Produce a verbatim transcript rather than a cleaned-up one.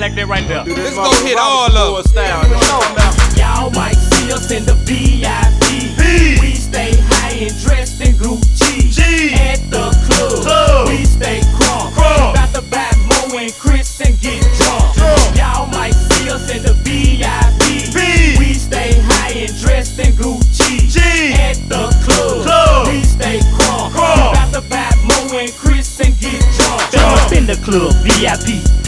like that right there. Let's go hit all of them. Y'all might see us in the V I P. We stay high and dressed in Gucci. At the club, club. We stay crunk. crunk. About to buy Mo and Chris and get drunk. drunk. Y'all might see us in the V I P. V. We stay high and dressed in Gucci. G. At the club, club. We stay crunk. crunk. About to buy Mo and Chris and get drunk. Jump in the club, V I P.